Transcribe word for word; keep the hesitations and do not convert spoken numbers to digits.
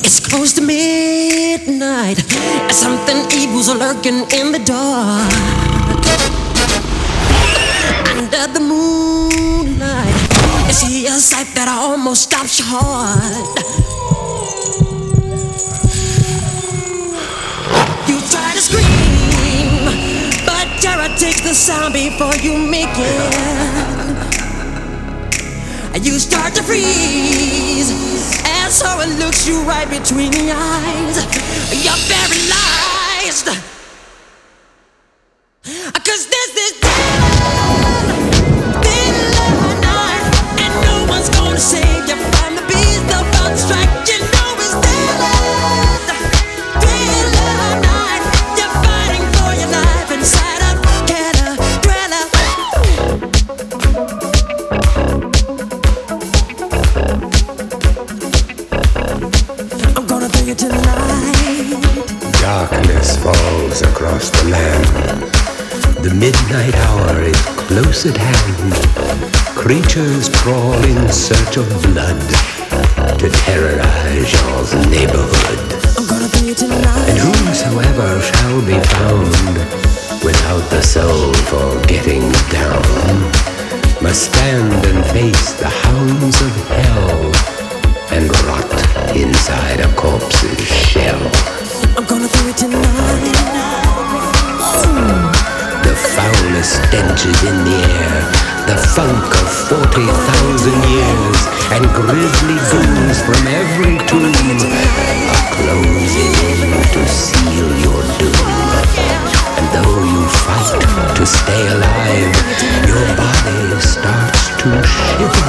It's close to midnight. Something evil's lurking in the dark. Under the moonlight, you see a sight that almost stops your heart. You try to scream, but terror takes the sound before you make it. You start to freeze as horror looks you right between the eyes. You're paralyzed, 'cause there's this dead, thin line, and no one's gonna save you from the beast about to strike. You know it's dead, thin line. You're fighting for your life inside a caterpillar. Tonight. Darkness falls across the land. The midnight hour is close at hand. Creatures crawl in search of blood to terrorize your neighborhood. I'm gonna bring you tonight. And whosoever shall be found without the soul for getting down must stand and face the hounds of hell and rot inside a corpse's shell. I'm gonna do it tonight. The foulest stench is in the air, the funk of forty thousand years, and grisly goons from every tomb are closing in to seal your doom. And though you fight to stay alive, your body starts to shiver